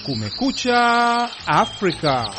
Kumekucha Afrika.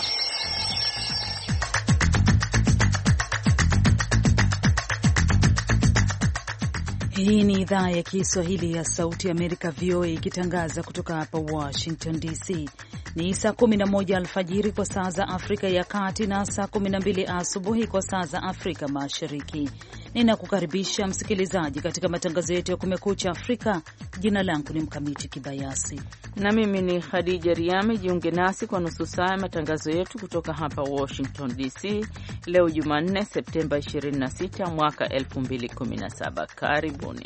Hii ni idhaa ya Kiswahili ya Sauti ya Amerika, VOA, ikitangaza kutoka hapa Washington DC. Ni saa 11 alfajiri kwa saa za Afrika ya Kati na saa 12 asubuhi kwa saa za Afrika Mashariki. Ninakukaribisha msikilizaji katika matangazo yetu ya Kumekucha Afrika. Jina langu ni Mkamiti Kibayasi na mimi ni Khadija Riami. Jiunge nasi kwa nusu saa ya matangazo yetu kutoka hapa Washington DC leo Jumanne, Septemba 26 mwaka 2017. Karibuni.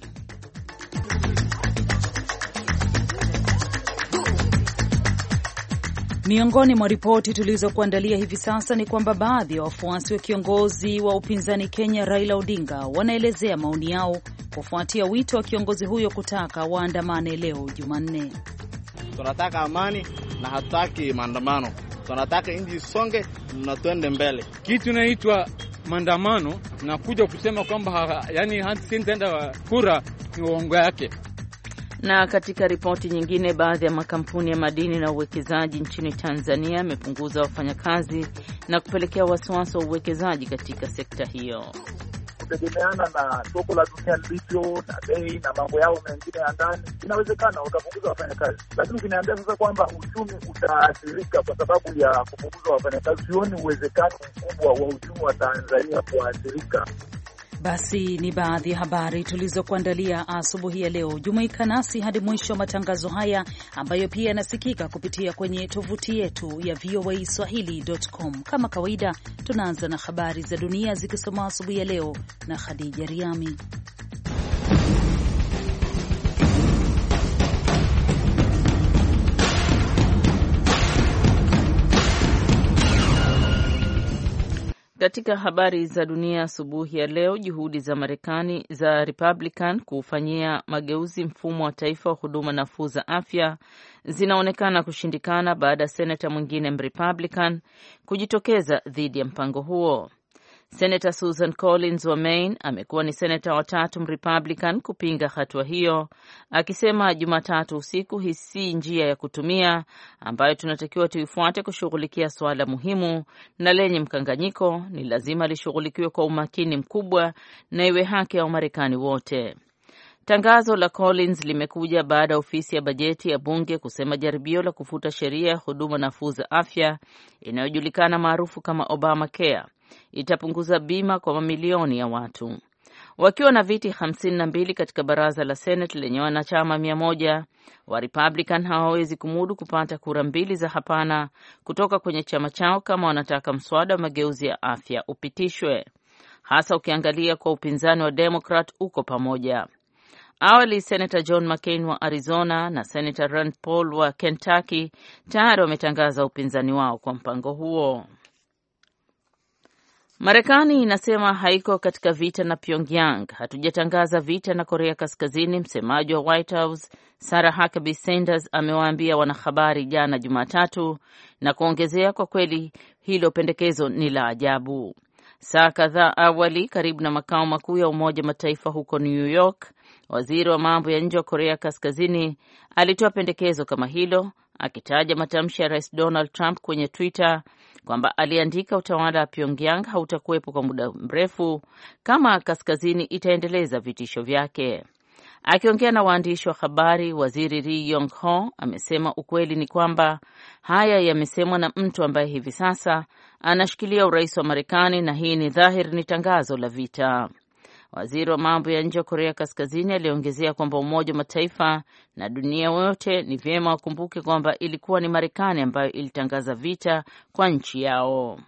Miongoni mwa ripoti tulizokuandalia hivi sasa ni kwamba baadhi ya wafuasi wa kiongozi wa upinzani Kenya Raila Odinga wanaelezea maoni yao kufuatia wito wa kiongozi huyo kutaka waandamane leo Jumanne. Tunataka amani na hataki maandamano. Tunataka nchi songe na tuende mbele. Kitu inaitwa maandamano na kuja kusema kwamba sintaenda kura ni uongo yake. Na katika ripoti nyingine, baadhi ya makampuni ya madini na uwekezaji nchini Tanzania yamepunguza wafanyakazi na kupelekea wasiwasi wa uwekezaji katika sekta hiyo. Kutegemeana na soko la dunia lilivyo na bei na mambo yao mengine ya ndani, inawezekana wakapunguza wafanyakazi, lakini ukiniambia sasa kwamba uchumi utaathirika kwa sababu ya kupunguza wafanyakazi, sioni uwezekano mkubwa wa uchumi wa Tanzania kuathirika. Basi ni baadhi ya habari tulizokuandalia asubuhi ya leo. Jumuika nasi hadi mwisho wa matangazo haya ambayo pia yanasikika kupitia kwenye tovuti yetu ya voaswahili.com. Kama kawaida, tunaanza na habari za dunia zikisoma asubuhi ya leo na Khadija Riami. Katika habari za dunia asubuhi ya leo, juhudi za Marekani za Republican kufanyia mageuzi mfumo wa taifa wa huduma nafuu za afya zinaonekana kushindikana baada ya senata mwingine Mrepublican kujitokeza dhidi ya mpango huo. Senator Susan Collins wa Maine amekuwa ni senata wa tatu Mrepublican kupinga hatua hiyo, akisema Jumatatu usiku, hii si njia ya kutumia ambayo tunatakiwa tuifuate kushughulikia swala muhimu na lenye mkanganyiko. Ni lazima lishughulikiwe kwa umakini mkubwa na iwe haki ya Wamarekani wote. Tangazo la Collins limekuja baada ya ofisi ya bajeti ya bunge kusema jaribio la kufuta sheria ya huduma nafuu za afya inayojulikana maarufu kama Obamacare itapunguza bima kwa mamilioni ya watu. Wakiwa na viti 52 katika baraza la Senate lenye wanachama 100, wa Republican hawawezi kumudu kupata kura 2 za hapana kutoka kwenye chama chao kama wanataka mswada wa mageuzi ya afya upitishwe, hasa ukiangalia kwa upinzani wa Democrat uko pamoja. Awali Senator John McCain wa Arizona na Senator Rand Paul wa Kentucky tayari wametangaza upinzani wao kwa mpango huo. Marekani inasema haiko katika vita na Pyongyang. Hatujatangaza vita na Korea Kaskazini, msemaji wa White House Sarah Huckabee Sanders amewaambia wanahabari jana Jumatatu, na kuongezea, kwa kweli hilo pendekezo ni la ajabu. Saa kadhaa awali, karibu na makao makuu ya Umoja Mataifa huko New York, waziri wa mambo ya nje wa Korea Kaskazini alitoa pendekezo kama hilo, akitaja matamshi ya Rais Donald Trump kwenye Twitter kwamba aliandika utawala wa Pyongyang hautakuwepo kwa muda mrefu kama Kaskazini itaendeleza vitisho vyake. Akiongea na waandishi wa habari, waziri Ri Yong Ho amesema ukweli ni kwamba haya yamesemwa na mtu ambaye hivi sasa anashikilia urais wa Marekani, na hii ni dhahiri ni tangazo la vita. Waziri wa mambo ya nje wa Korea Kaskazini aliongezea kwamba Umoja wa Mataifa na dunia wote ni vyema wakumbuke kwamba ilikuwa ni Marekani ambayo ilitangaza vita kwa nchi yao.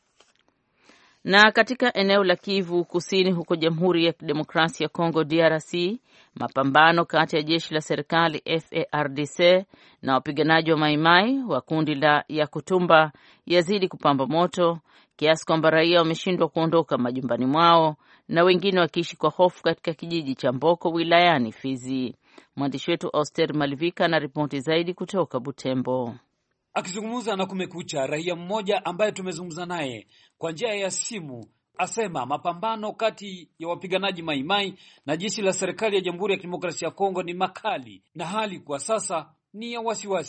Na katika eneo la Kivu Kusini huko Jamhuri ya Kidemokrasia ya Kongo DRC, mapambano kati ya jeshi la serikali FARDC na wapiganaji wa Maimai wa kundi la Yakutumba yazidi kupamba moto kiasi kwamba raia wameshindwa kuondoka majumbani mwao na wengine wakiishi kwa hofu katika kijiji cha Mboko wilayani Fizi. Mwandishi wetu Auster Malivika na ripoti zaidi kutoka Butembo. Akizungumza na Kumekucha, raia mmoja ambaye tumezungumza naye kwa njia ya simu asema mapambano kati ya wapiganaji Maimai na jeshi la serikali ya Jamhuri ya Kidemokrasia ya Kongo ni makali na hali kwa sasa ni ya wasiwasi.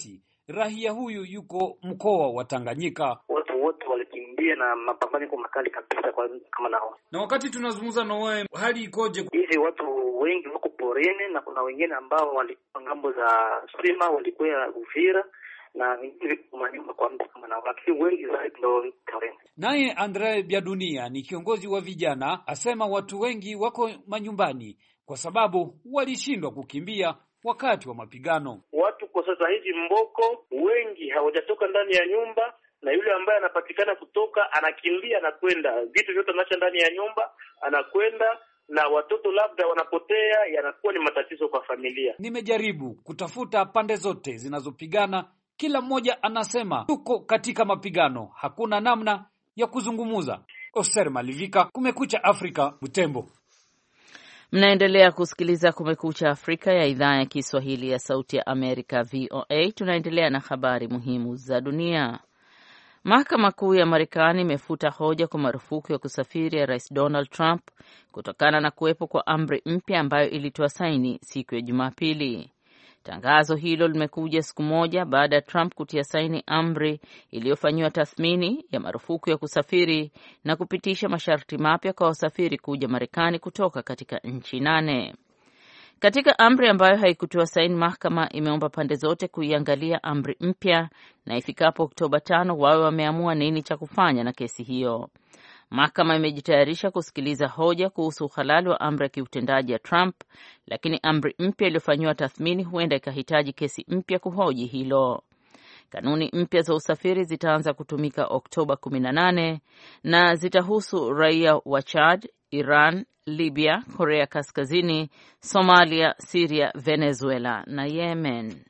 raia huyu yuko mkoa wa Tanganyika. Watu wote walikimbia na mapambano yako makali kabisa kwa kama nao. Na wakati tunazungumza na wewe, hali ikoje? Hivi watu wengi wako porini na kuna wengine ambao walikuwa ngambo za Sima, walikuwa Uvira na wengine kwa nyumba kwa mtu kama nao, lakini wengi zaidi ndio porini. Naye Andre Biadunia ni kiongozi wa vijana, asema watu wengi wako manyumbani kwa sababu walishindwa kukimbia wakati wa mapigano. Watu kwa sasa hivi Mboko wengi hawajatoka ndani ya nyumba, na yule ambaye anapatikana kutoka anakimbia, anakwenda vitu vyote anaacha ndani ya nyumba, anakwenda, na watoto labda wanapotea, yanakuwa ni matatizo kwa familia. Nimejaribu kutafuta pande zote zinazopigana, kila mmoja anasema tuko katika mapigano, hakuna namna ya kuzungumuza. Oser Malivika, Kumekucha Afrika, Butembo. Mnaendelea kusikiliza Kumekucha Afrika ya idhaa ya Kiswahili ya Sauti ya Amerika, VOA. Tunaendelea na habari muhimu za dunia. Mahakama Kuu ya Marekani imefuta hoja kwa marufuku ya kusafiri ya Rais Donald Trump kutokana na kuwepo kwa amri mpya ambayo ilitoa saini siku ya Jumapili. Tangazo hilo limekuja siku moja baada ya Trump kutia saini amri iliyofanyiwa tathmini ya marufuku ya kusafiri na kupitisha masharti mapya kwa wasafiri kuja Marekani kutoka katika nchi 8. Katika amri ambayo haikutoa saini, mahakama imeomba pande zote kuiangalia amri mpya na ifikapo Oktoba 5 wawe wameamua nini cha kufanya na kesi hiyo. Mahakama imejitayarisha kusikiliza hoja kuhusu uhalali wa amri ya kiutendaji ya Trump, lakini amri mpya iliyofanyiwa tathmini huenda ikahitaji kesi mpya kuhoji hilo. Kanuni mpya za usafiri zitaanza kutumika Oktoba 18 na zitahusu raia wa Chad, Iran, Libya, Korea Kaskazini, Somalia, Syria, Venezuela na Yemen.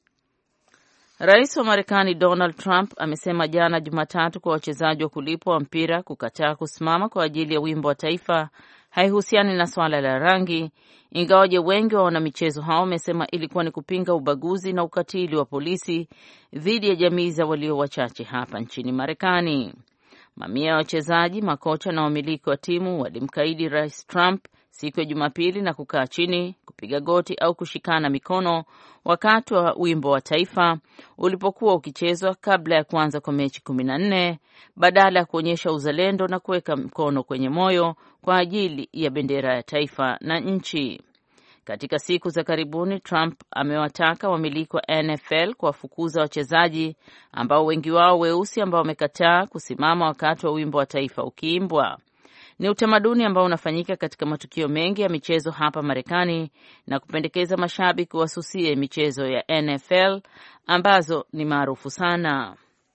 Rais wa Marekani Donald Trump amesema jana Jumatatu kwa wachezaji wa kulipwa wa mpira kukataa kusimama kwa ajili ya wimbo wa taifa haihusiani na swala la rangi, ingawaje wengi wa wanamichezo hao wamesema ilikuwa ni kupinga ubaguzi na ukatili wa polisi dhidi ya jamii za walio wachache hapa nchini Marekani. Mamia ya wachezaji, makocha na wamiliki wa timu walimkaidi Rais Trump siku ya Jumapili na kukaa chini, kupiga goti au kushikana mikono wakati wa wimbo wa taifa ulipokuwa ukichezwa kabla ya kuanza kwa mechi 14, badala ya kuonyesha uzalendo na kuweka mkono kwenye moyo kwa ajili ya bendera ya taifa na nchi. Katika siku za karibuni, Trump amewataka wamiliki wa NFL kuwafukuza wachezaji ambao wengi wao weusi ambao wamekataa kusimama wakati wa wimbo wa taifa ukiimbwa. Ni utamaduni ambao unafanyika katika matukio mengi ya michezo hapa Marekani na kupendekeza mashabiki wasusie michezo ya NFL ambazo ni maarufu sana.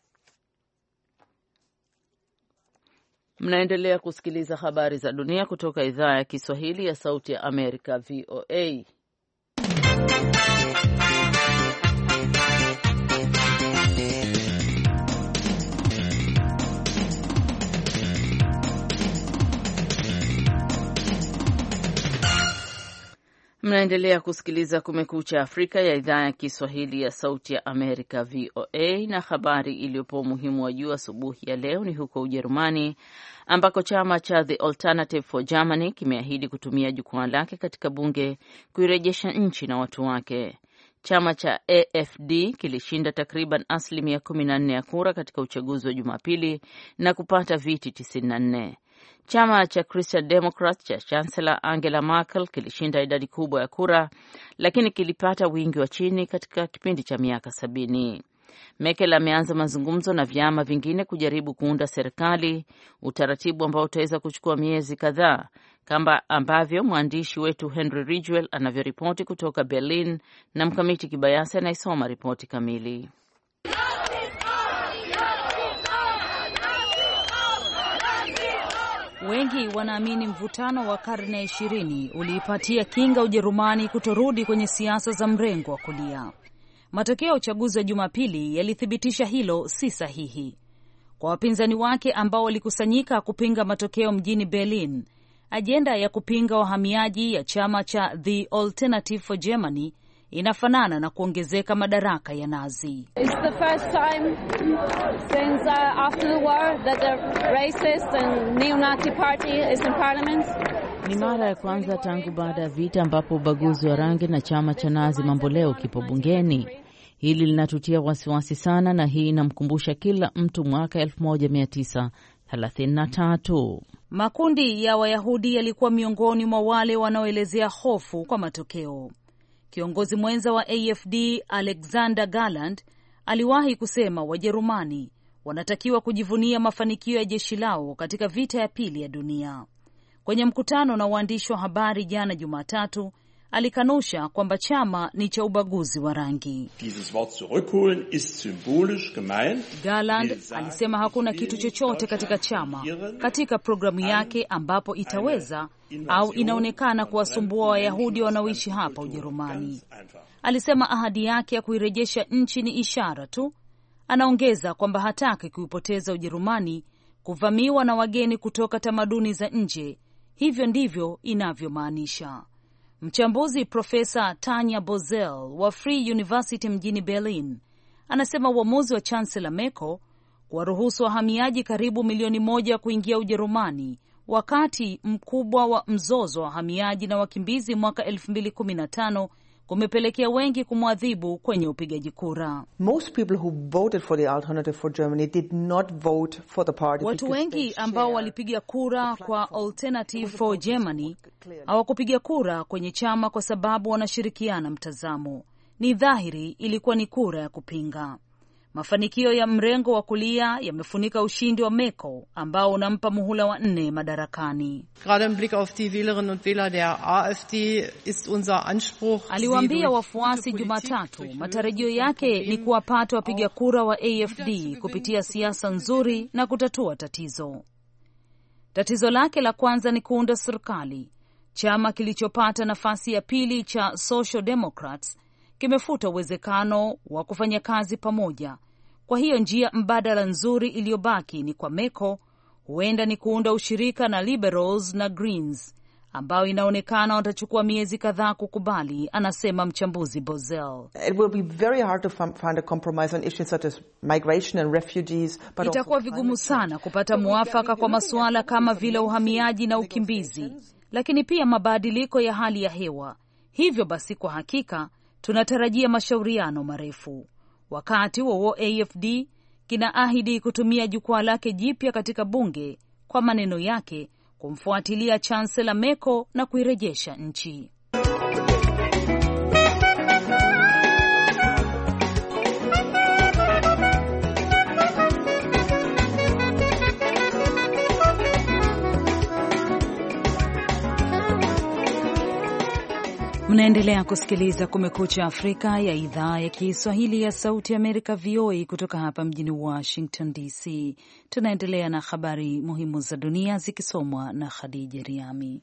Mnaendelea kusikiliza habari za dunia kutoka idhaa ya Kiswahili ya Sauti ya Amerika, VOA. Mnaendelea kusikiliza Kumekucha Afrika ya idhaa ya Kiswahili ya Sauti ya Amerika, VOA, na habari iliyopo umuhimu wa juu asubuhi ya leo ni huko Ujerumani ambako chama cha The Alternative for Germany kimeahidi kutumia jukwaa lake katika bunge kuirejesha nchi na watu wake. Chama cha AFD kilishinda takriban 14% ya kura katika uchaguzi wa Jumapili na kupata viti 94. Chama cha Christian Democrat cha Chancellor Angela Merkel kilishinda idadi kubwa ya kura, lakini kilipata wingi wa chini katika kipindi cha miaka 70. Merkel ameanza mazungumzo na vyama vingine kujaribu kuunda serikali, utaratibu ambao utaweza kuchukua miezi kadhaa, kama ambavyo mwandishi wetu Henry Ridgwell anavyoripoti kutoka Berlin, na Mkamiti Kibayasi anaisoma ripoti kamili. Wengi wanaamini mvutano wa karne 20 uliipatia kinga Ujerumani kutorudi kwenye siasa za mrengo wa kulia. Matokeo ya uchaguzi wa Jumapili yalithibitisha hilo si sahihi. Kwa wapinzani wake ambao walikusanyika kupinga matokeo mjini Berlin, ajenda ya kupinga wahamiaji ya chama cha The Alternative for Germany inafanana na kuongezeka madaraka ya Nazi. It's the first time since after the war that the racist and neo-Nazi party is in parliament. Ni mara ya kwanza tangu baada ya vita ambapo ubaguzi wa rangi na chama cha Nazi mamboleo kipo bungeni. Hili linatutia wasiwasi sana, na hii inamkumbusha kila mtu mwaka 1933. Makundi ya Wayahudi yalikuwa miongoni mwa wale wanaoelezea hofu kwa matokeo. Kiongozi mwenza wa AFD Alexander Garland aliwahi kusema Wajerumani wanatakiwa kujivunia mafanikio ya jeshi lao katika vita ya pili ya dunia. Kwenye mkutano na waandishi wa habari jana Jumatatu, alikanusha kwamba chama ni cha ubaguzi wa rangi. Garland alisema hakuna kitu chochote katika chama, katika programu yake ambapo itaweza au inaonekana kuwasumbua Wayahudi wanaoishi hapa Ujerumani. Alisema ahadi yake ya kuirejesha nchi ni ishara tu. Anaongeza kwamba hataki kuipoteza Ujerumani kuvamiwa na wageni kutoka tamaduni za nje. Hivyo ndivyo inavyomaanisha. Mchambuzi Profesa Tanya Bozel wa Free University mjini Berlin anasema uamuzi wa Chancellor Merkel kuwaruhusu wahamiaji karibu milioni 1 kuingia Ujerumani wakati mkubwa wa mzozo wa wahamiaji na wakimbizi mwaka 2015 kumepelekea wengi kumwadhibu kwenye upigaji kura. Watu wengi ambao walipiga kura kwa Alternative for Germany hawakupiga kura kwenye chama kwa sababu wanashirikiana mtazamo. Ni dhahiri ilikuwa ni kura ya kupinga. Mafanikio ya mrengo wa kulia yamefunika ushindi wa Merkel ambao unampa muhula wa 4 madarakani. Aliwaambia wafuasi Jumatatu matarajio yake ni kuwapata wapiga kura wa AFD kupitia siasa nzuri na kutatua tatizo. Tatizo lake la kwanza ni kuunda serikali. Chama kilichopata nafasi ya pili cha Social Democrats kimefuta uwezekano wa kufanya kazi pamoja. Kwa hiyo njia mbadala nzuri iliyobaki ni kwa Merkel huenda ni kuunda ushirika na Liberals na Greens, ambao inaonekana watachukua miezi kadhaa kukubali, anasema mchambuzi Bozel. Itakuwa vigumu sana kupata muafaka kwa masuala kama vile uhamiaji na ukimbizi, lakini pia mabadiliko ya hali ya hewa. Hivyo basi kwa hakika tunatarajia mashauriano marefu. Wakati huo AFD kinaahidi kutumia jukwaa lake jipya katika bunge, kwa maneno yake, kumfuatilia Chancellor Merkel na kuirejesha nchi. Mnaendelea kusikiliza Kumekucha Afrika ya idhaa ya Kiswahili ya Sauti ya Amerika, VOA, kutoka hapa mjini Washington DC. Tunaendelea na habari muhimu za dunia zikisomwa na Khadija Riami.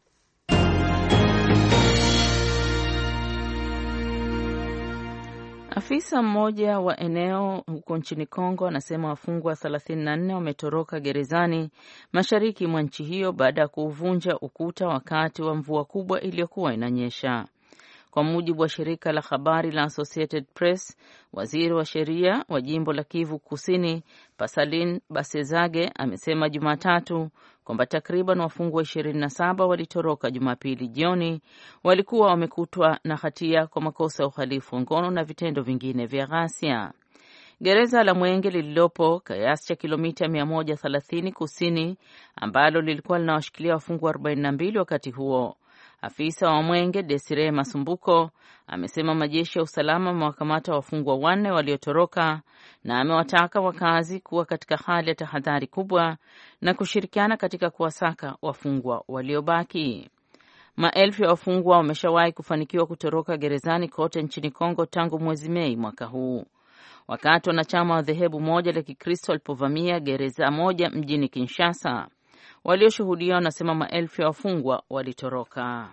Afisa mmoja wa eneo huko nchini Kongo anasema wafungwa 34 wametoroka gerezani mashariki mwa nchi hiyo baada ya kuvunja ukuta wakati wa mvua kubwa iliyokuwa inanyesha. Kwa mujibu wa shirika la habari la Associated Press, waziri wa sheria wa jimbo la Kivu Kusini, Pasalin Basezage, amesema Jumatatu kwamba takriban wafungwa 27 walitoroka Jumapili jioni. Walikuwa wamekutwa na hatia kwa makosa ya uhalifu wa ngono na vitendo vingine vya ghasia. Gereza la Mwenge lililopo kiasi cha kilomita 130 kusini, ambalo lilikuwa linawashikilia wafungwa 42 wakati huo. Afisa wa Mwenge Desire Masumbuko amesema majeshi ya usalama wamewakamata wafungwa 4 waliotoroka na amewataka wakazi kuwa katika hali ya tahadhari kubwa na kushirikiana katika kuwasaka wafungwa waliobaki. Maelfu ya wafungwa wameshawahi kufanikiwa kutoroka gerezani kote nchini Kongo tangu mwezi Mei mwaka huu. Wakati wanachama wa dhehebu moja la Kikristo walipovamia gereza moja mjini Kinshasa, walioshuhudia wanasema maelfu ya wafungwa walitoroka.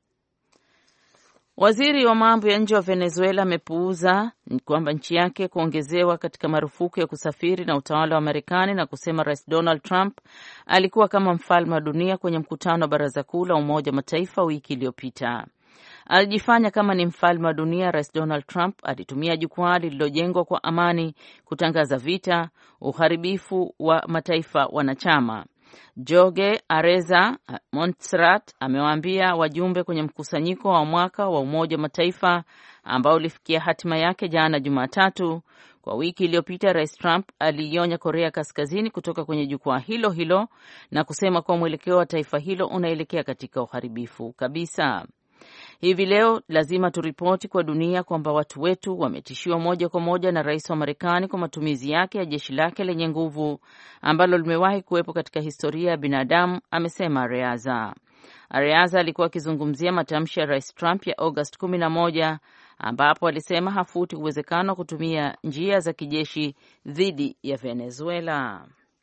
Waziri wa mambo ya nje wa Venezuela amepuuza kwamba nchi yake kuongezewa katika marufuku ya kusafiri na utawala wa Marekani na kusema Rais Donald Trump alikuwa kama mfalme wa dunia kwenye mkutano wa Baraza Kuu la Umoja wa Mataifa wiki iliyopita. Alijifanya kama ni mfalme wa dunia. Rais Donald Trump alitumia jukwaa lililojengwa kwa amani kutangaza vita, uharibifu wa mataifa wanachama. Jorge Areza Montserrat amewaambia wajumbe kwenye mkusanyiko wa mwaka wa Umoja wa Mataifa ambao ulifikia hatima yake jana Jumatatu. Kwa wiki iliyopita, Rais Trump alionya Korea Kaskazini kutoka kwenye jukwaa hilo hilo na kusema kuwa mwelekeo wa taifa hilo unaelekea katika uharibifu kabisa. Hivi leo lazima turipoti kwa dunia kwamba watu wetu wametishiwa moja kwa moja na rais wa Marekani kwa matumizi yake ya jeshi lake lenye nguvu ambalo limewahi kuwepo katika historia ya binadamu, amesema Areaza. Areaza alikuwa akizungumzia matamshi ya Rais Trump ya August 11 ambapo alisema hafuti uwezekano wa kutumia njia za kijeshi dhidi ya Venezuela.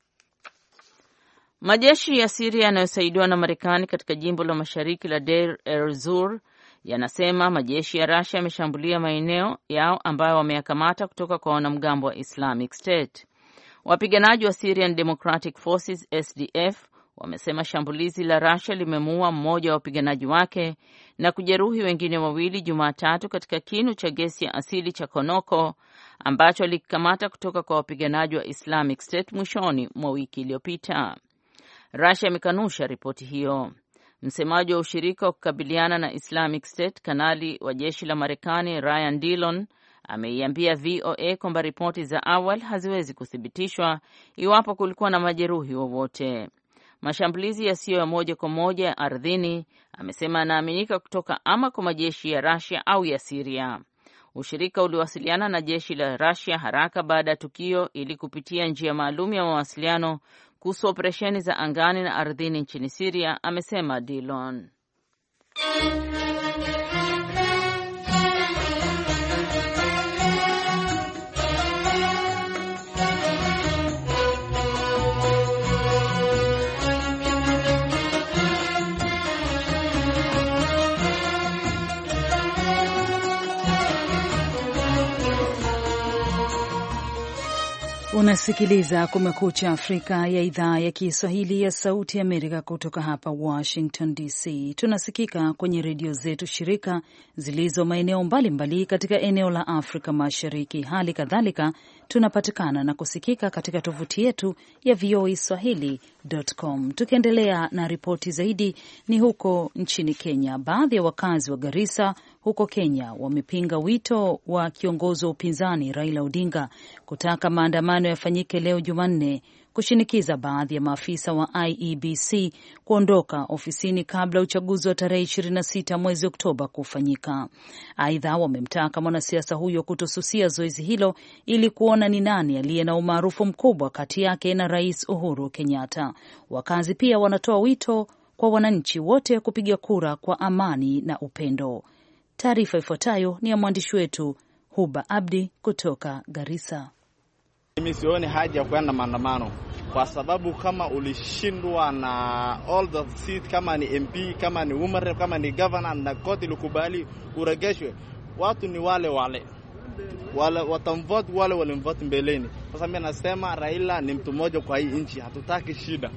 Majeshi ya Syria yanayosaidiwa na Marekani katika jimbo la mashariki la Deir ez-Zor yanasema majeshi ya Russia yameshambulia maeneo yao ambayo wameyakamata kutoka kwa wanamgambo wa Islamic State. Wapiganaji wa Syrian Democratic Forces SDF wamesema shambulizi la Russia limemuua mmoja wa wapiganaji wake na kujeruhi wengine wawili Jumatatu katika kinu cha gesi ya asili cha Konoko ambacho alikikamata kutoka kwa wapiganaji wa Islamic State mwishoni mwa wiki iliyopita. Russia imekanusha ripoti hiyo. Msemaji wa ushirika wa kukabiliana na Islamic State, kanali wa jeshi la Marekani Ryan Dillon ameiambia VOA kwamba ripoti za awali haziwezi kuthibitishwa iwapo kulikuwa na majeruhi wowote. Mashambulizi yasiyo ya moja kwa moja ya ardhini, amesema, anaaminika kutoka ama kwa majeshi ya Russia au ya Syria. Ushirika uliwasiliana na jeshi la Russia haraka baada ya tukio ili kupitia njia maalum ya mawasiliano kuhusu operesheni za angani na ardhini nchini Syria, amesema Dillon. Unasikiliza Kumekucha Afrika ya idhaa ya Kiswahili ya Sauti ya Amerika kutoka hapa Washington DC. Tunasikika kwenye redio zetu shirika zilizo maeneo mbalimbali katika eneo la Afrika Mashariki. Hali kadhalika tunapatikana na kusikika katika tovuti yetu ya voaswahili.com. Tukiendelea na ripoti zaidi, ni huko nchini Kenya. Baadhi ya wakazi wa Garissa huko Kenya wamepinga wito wa kiongozi wa upinzani Raila Odinga kutaka maandamano yafanyike leo Jumanne kushinikiza baadhi ya maafisa wa IEBC kuondoka ofisini kabla uchaguzi wa tarehe 26 mwezi Oktoba kufanyika. Aidha, wamemtaka mwanasiasa huyo kutosusia zoezi hilo ili kuona ni nani aliye na umaarufu mkubwa kati yake na Rais Uhuru Kenyatta. Wakazi pia wanatoa wito kwa wananchi wote kupiga kura kwa amani na upendo. Taarifa ifuatayo ni ya mwandishi wetu Huba Abdi kutoka Garissa. Mimi sioni haja ya kwenda maandamano kwa sababu kama ulishindwa na all the seat, kama ni MP, kama ni woman, kama ni governor na koti likubali uregeshwe, watu ni wale watamvote wale walimvote mbeleni. Sasa mimi nasema Raila ni mtu mmoja kwa hii nchi, hatutaki shida.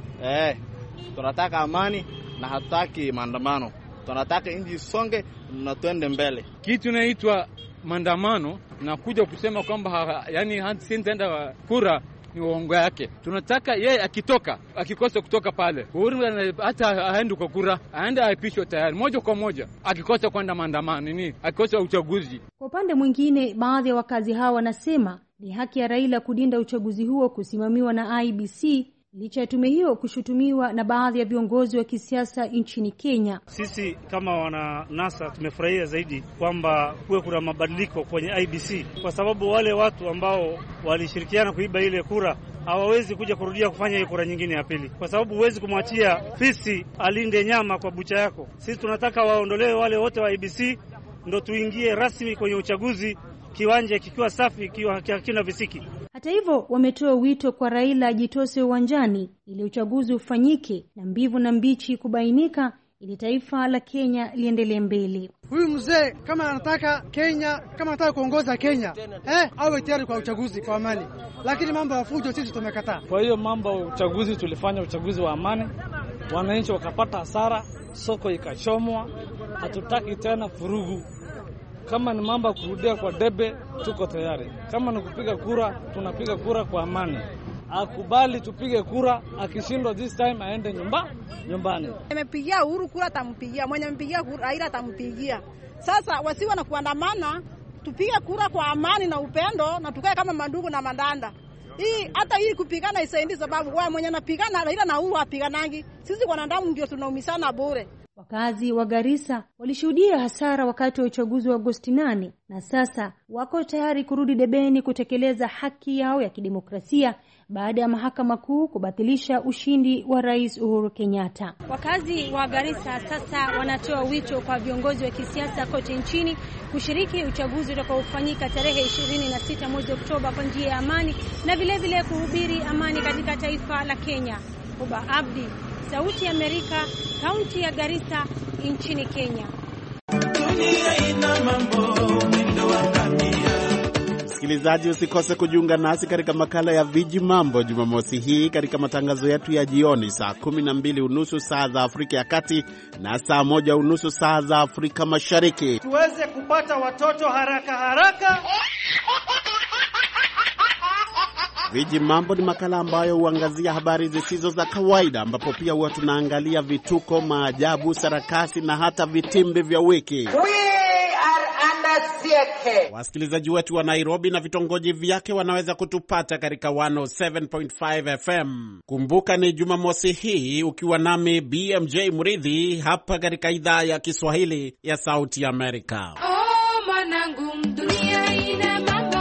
Tunataka amani na hatutaki maandamano. Tunataka nchi isonge na tuende mbele. Kitu inaitwa maandamano na kuja kusema kwamba yani sitaenda kura ni uongo yake. Tunataka yeye akikosa kutoka pale, hata aende kwa kura, aende aipishwe tayari moja kwa moja, akikosa kwenda maandamano akikosa uchaguzi. Kwa upande mwingine, baadhi ya wakazi hawa wanasema ni haki ya Raila kudinda uchaguzi huo kusimamiwa na IEBC licha ya tume hiyo kushutumiwa na baadhi ya viongozi wa kisiasa nchini Kenya. Sisi kama wana NASA tumefurahia zaidi kwamba kuwe kuna mabadiliko kwenye IEBC, kwa sababu wale watu ambao walishirikiana kuiba ile kura hawawezi kuja kurudia kufanya ile kura nyingine ya pili, kwa sababu huwezi kumwachia fisi alinde nyama kwa bucha yako. Sisi tunataka waondolewe wale wote wa IEBC, ndo tuingie rasmi kwenye uchaguzi, kiwanja kikiwa safi, kikiwa hakina visiki. Hata hivyo, wametoa wito kwa Raila ajitose uwanjani ili uchaguzi ufanyike na mbivu na mbichi kubainika ili taifa la Kenya liendelee mbele. Huyu mzee kama anataka Kenya, kama anataka kuongoza Kenya, awe tayari kwa uchaguzi kwa amani. Lakini mambo ya fujo sisi tumekataa. Kwa hiyo mambo ya uchaguzi, tulifanya uchaguzi wa amani, wananchi wakapata hasara, soko ikachomwa. Hatutaki tena vurugu. Kama ni mambo kurudia kwa debe, tuko tayari. Kama ni kupiga kura, tunapiga kura kwa amani. akubali tupige kura, akishindwa this time aende nyumbani. Amepigia Uhuru kura, atampigia. Mwenye amepigia Raila atampigia. Sasa wasiwe na kuandamana, tupige kura kwa amani na upendo na tukae kama mandugu na mandanda. Hata hii kupigana isaidi, sababu wao mwenye anapigana Raila na Uhuru apiganangi. Sisi wanadamu ndio tunaumisana bure. Wakazi wa Garissa walishuhudia hasara wakati wa uchaguzi wa Agosti 8 na sasa wako tayari kurudi debeni kutekeleza haki yao ya kidemokrasia baada ya mahakama kuu kubatilisha ushindi wa Rais Uhuru Kenyatta. Wakazi wa Garissa sasa wanatoa wito kwa viongozi wa kisiasa kote nchini kushiriki uchaguzi utakaofanyika tarehe 26 mwezi Oktoba kwa njia ya amani na vile kuhubiri amani katika taifa la Kenya. Uba Abdi, Sauti ya Amerika, kaunti ya Garissa nchini Kenya. Msikilizaji, usikose kujiunga nasi katika makala ya Viji Mambo Jumamosi hii katika matangazo yetu ya jioni saa 12:30 saa za Afrika ya Kati na saa 1:30 saa za Afrika Mashariki. Tuweze kupata watoto haraka. Viji Mambo ni makala ambayo huangazia habari zisizo za kawaida, ambapo pia huwa tunaangalia vituko, maajabu, sarakasi na hata vitimbi vya wiki. Wasikilizaji wetu wa Nairobi na vitongoji vyake wanaweza kutupata katika 107.5 FM. Kumbuka ni Jumamosi hii ukiwa nami BMJ Muridhi hapa katika idhaa ya Kiswahili ya Sauti ya Amerika. Oh, manangu, dunia ina mambo.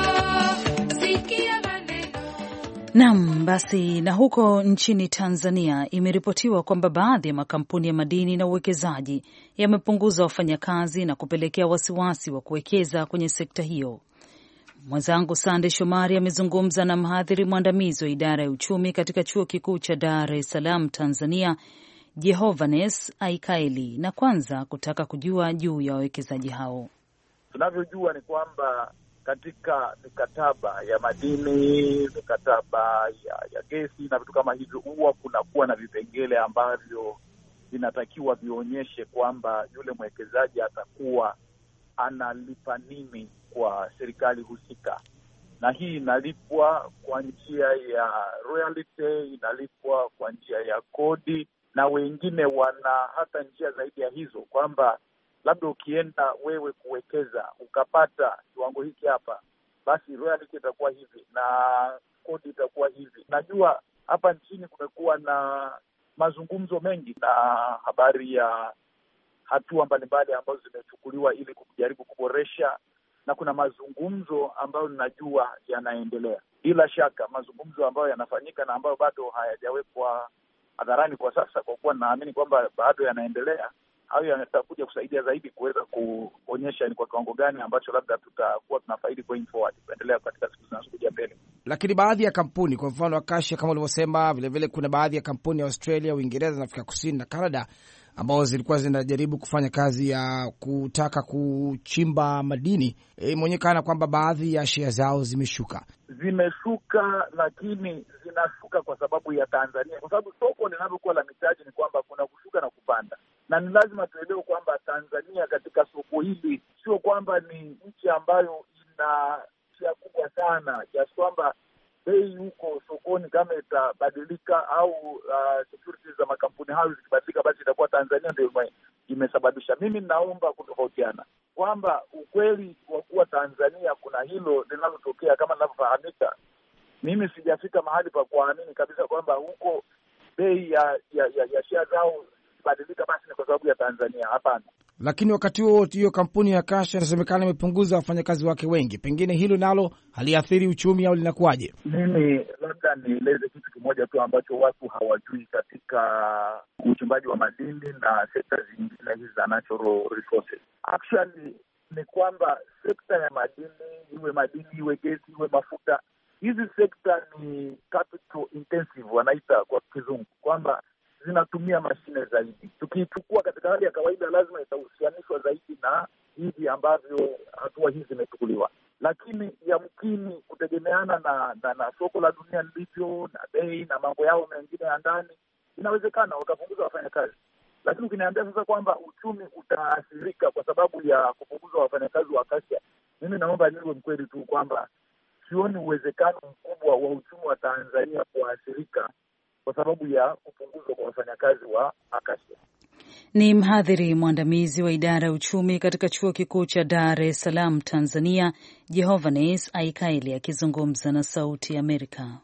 Naam, basi na huko nchini Tanzania imeripotiwa kwamba baadhi ya makampuni ya madini na uwekezaji yamepunguza wafanyakazi na kupelekea wasiwasi wa kuwekeza kwenye sekta hiyo. Mwenzangu Sande Shomari amezungumza na mhadhiri mwandamizi wa idara ya uchumi katika Chuo Kikuu cha Dar es Salaam, Tanzania, Jehovanes Aikaeli, na kwanza kutaka kujua juu ya wawekezaji hao. Tunavyojua ni kwamba katika mikataba ya madini, mikataba ya gesi na vitu kama hivyo, huwa kunakuwa na vipengele ambavyo vinatakiwa vionyeshe kwamba yule mwekezaji atakuwa analipa nini kwa serikali husika. Na hii inalipwa kwa njia ya royalty, inalipwa kwa njia ya kodi, na wengine wana hata njia zaidi ya hizo, kwamba labda ukienda wewe kuwekeza ukapata kiwango hiki hapa, basi royalty itakuwa hivi na kodi itakuwa hivi. Najua hapa nchini kumekuwa na mazungumzo mengi na habari ya hatua mbalimbali ambazo zimechukuliwa ili kujaribu kuboresha, na kuna mazungumzo ambayo ninajua yanaendelea. Bila shaka mazungumzo ambayo yanafanyika na ambayo bado hayajawekwa hadharani kwa sasa, kwa kuwa naamini kwamba bado yanaendelea, hayo yatakuja kusaidia zaidi kuweza kuonyesha ni kwa kiwango gani ambacho labda tutakuwa tunafaidi going forward kuendelea katika siku zinazokuja mbele. Lakini baadhi ya kampuni, kwa mfano Acacia kama ulivyosema, vile kuna baadhi ya kampuni ya Australia, Uingereza na Afrika Kusini na Canada ambao zilikuwa zinajaribu kufanya kazi ya kutaka kuchimba madini, imeonekana kwamba baadhi ya share zao zimeshuka, lakini zinashuka kwa sababu ya Tanzania, kwa sababu soko linalokuwa la mitaji ni kwamba kuna kushuka na kupanda, na ni lazima tuelewe kwamba Tanzania katika soko hili sio kwamba ni nchi ambayo ina share kubwa sana kiasi kwamba bei huko sokoni kama itabadilika au securities za makampuni hayo zikibadilika, basi itakuwa Tanzania ndio imesababisha. Mimi ninaomba kutofautiana kwamba ukweli wa kuwa Tanzania kuna hilo linalotokea kama linavyofahamika. Mimi sijafika mahali pa kuamini kabisa kwamba huko bei ya share zao badilika basi ni kwa sababu ya Tanzania. Hapana. Lakini wakati huo hiyo kampuni ya Acacia inasemekana imepunguza wafanyakazi wake wengi, pengine hilo nalo haliathiri uchumi au linakuwaje? Mimi labda nieleze kitu kimoja tu ambacho watu hawajui katika uchimbaji wa madini na sekta zingine hizi za natural resources. Actually ni kwamba sekta ya madini iwe gesi iwe mafuta, hizi sekta ni capital intensive wanaita kwa kizungu, kwamba zinatumia mashine zaidi. Tukichukua katika hali ya kawaida, lazima itahusianishwa zaidi na hivi ambavyo hatua hizi zimechukuliwa, lakini yamkini kutegemeana na soko la dunia lilivyo na bei na mambo yao mengine ya ndani, inawezekana wakapunguza wafanyakazi. Lakini ukiniambia sasa kwamba uchumi utaathirika kwa sababu ya kupunguza wafanyakazi wa Acacia, mimi naomba niwe mkweli tu kwamba sioni uwezekano mkubwa wa uchumi wa Tanzania kuathirika kwa sababu ya kupunguzwa kwa wafanyakazi wa Acacia. Ni mhadhiri mwandamizi wa idara ya uchumi katika chuo kikuu cha Dar es Salaam, Tanzania, Jehovanes Aikaeli akizungumza na Sauti ya Amerika.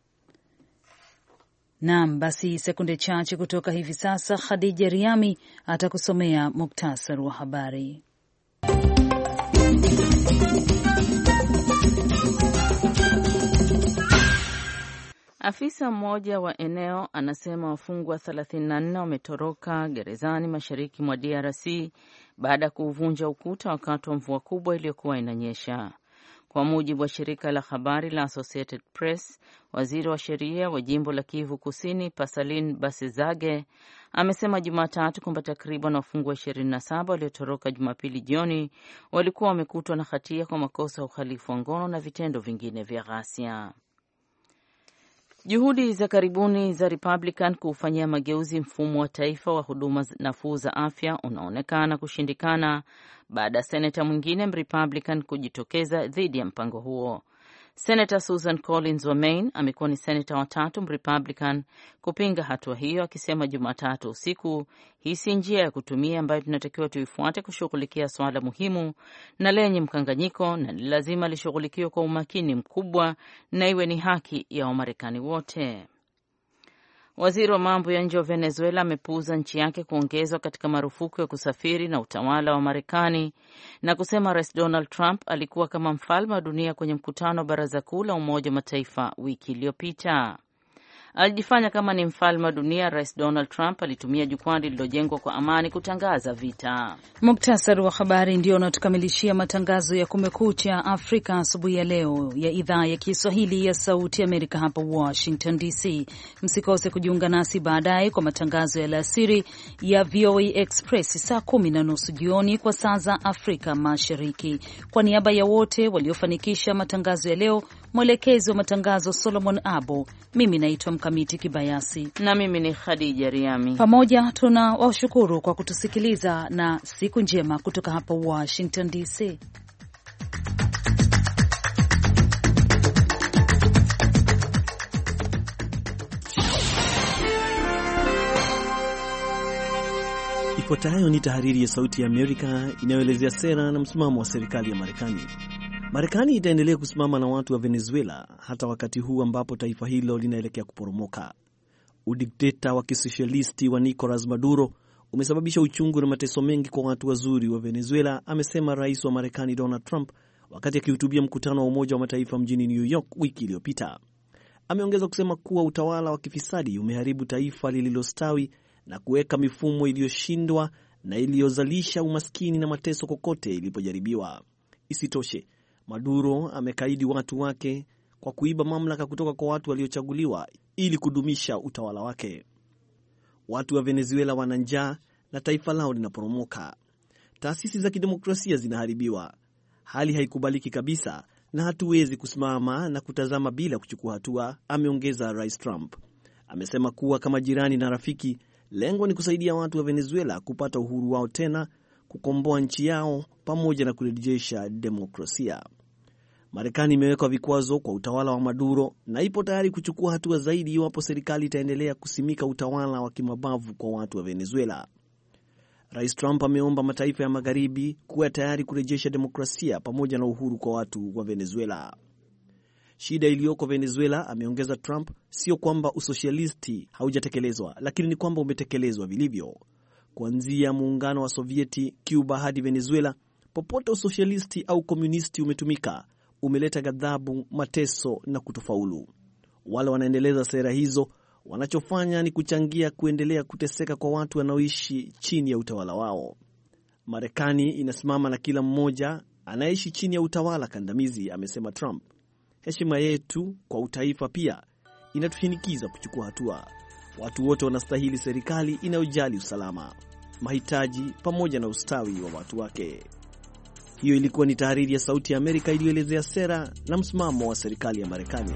Naam, basi sekunde chache kutoka hivi sasa Khadija Riami atakusomea muktasari wa habari. Afisa mmoja wa eneo anasema wafungwa 34 wametoroka gerezani mashariki mwa DRC baada ya kuvunja ukuta wakati wa mvua kubwa iliyokuwa inanyesha. Kwa mujibu wa shirika la habari la Associated Press, waziri wa sheria wa jimbo la Kivu Kusini, Pasalin Basizage, amesema Jumatatu kwamba takriban wafungwa 27 waliotoroka Jumapili jioni walikuwa wamekutwa na hatia kwa makosa ya uhalifu wa ngono na vitendo vingine vya ghasia. Juhudi za karibuni za Republican kuufanyia mageuzi mfumo wa taifa wa huduma nafuu za afya unaonekana kushindikana baada ya seneta mwingine Republican kujitokeza dhidi ya mpango huo. Senator Susan Collins wa Maine amekuwa ni seneta wa 3 Republican kupinga hatua hiyo, akisema Jumatatu usiku, hii si njia ya kutumia ambayo tunatakiwa tuifuate kushughulikia swala muhimu na lenye mkanganyiko, na ni lazima lishughulikiwe kwa umakini mkubwa na iwe ni haki ya Wamarekani wote. Waziri wa mambo ya nje wa Venezuela amepuuza nchi yake kuongezwa katika marufuku ya kusafiri na utawala wa Marekani na kusema Rais Donald Trump alikuwa kama mfalme wa dunia kwenye mkutano wa Baraza Kuu la Umoja wa Mataifa wiki iliyopita. Alijifanya kama ni mfalme wa dunia. Rais Donald Trump alitumia jukwaa lililojengwa kwa amani kutangaza vita. Muktasari wa habari ndio unatukamilishia matangazo ya Kumekucha Afrika asubuhi ya leo ya idhaa ya Kiswahili ya Sauti Amerika hapa Washington DC. Msikose kujiunga nasi baadaye kwa matangazo ya alasiri ya VOA Express saa 10:30 jioni kwa saa za Afrika Mashariki. Kwa niaba ya wote waliofanikisha matangazo ya leo, mwelekezi wa matangazo Solomon Abo, mimi naitwa Mkamiti Kibayasi na mimi ni Khadija Riami. Pamoja tunawashukuru kwa kutusikiliza na siku njema kutoka hapa Washington DC. Ifuatayo ni tahariri ya Sauti ya Amerika inayoelezea sera na msimamo wa serikali ya Marekani. Marekani itaendelea kusimama na watu wa Venezuela hata wakati huu ambapo taifa hilo linaelekea kuporomoka. Udikteta wa kisosialisti wa Nicolas Maduro umesababisha uchungu na mateso mengi kwa watu wazuri wa Venezuela, amesema rais wa Marekani Donald Trump wakati akihutubia mkutano wa Umoja wa Mataifa mjini New York wiki iliyopita. Ameongeza kusema kuwa utawala wa kifisadi umeharibu taifa lililostawi na kuweka mifumo iliyoshindwa na iliyozalisha umaskini na mateso kokote ilipojaribiwa. Isitoshe, Maduro amekaidi watu wake kwa kuiba mamlaka kutoka kwa watu waliochaguliwa ili kudumisha utawala wake. Watu wa Venezuela wana njaa na taifa lao linaporomoka. Taasisi za kidemokrasia zinaharibiwa. Hali haikubaliki kabisa na hatuwezi kusimama na kutazama bila kuchukua hatua, ameongeza Rais Trump. Amesema kuwa kama jirani na rafiki, lengo ni kusaidia watu wa Venezuela kupata uhuru wao tena, kukomboa nchi yao pamoja na kurejesha demokrasia. Marekani imeweka vikwazo kwa utawala wa Maduro na ipo tayari kuchukua hatua zaidi iwapo serikali itaendelea kusimika utawala wa kimabavu kwa watu wa Venezuela. Rais Trump ameomba mataifa ya magharibi kuwa tayari kurejesha demokrasia pamoja na uhuru kwa watu wa Venezuela. Shida iliyoko Venezuela, ameongeza Trump, sio kwamba usosialisti haujatekelezwa, lakini ni kwamba umetekelezwa vilivyo. Kuanzia muungano wa Sovieti, Cuba hadi Venezuela, popote usosialisti au komunisti umetumika, umeleta ghadhabu, mateso na kutofaulu. Wale wanaendeleza sera hizo wanachofanya ni kuchangia kuendelea kuteseka kwa watu wanaoishi chini ya utawala wao. Marekani inasimama na kila mmoja anaishi chini ya utawala kandamizi, amesema Trump. Heshima yetu kwa utaifa pia inatushinikiza kuchukua hatua. Watu wote wanastahili serikali inayojali usalama, mahitaji pamoja na ustawi wa watu wake. Hiyo ilikuwa ni tahariri ya Sauti ya Amerika iliyoelezea sera na msimamo wa serikali ya Marekani.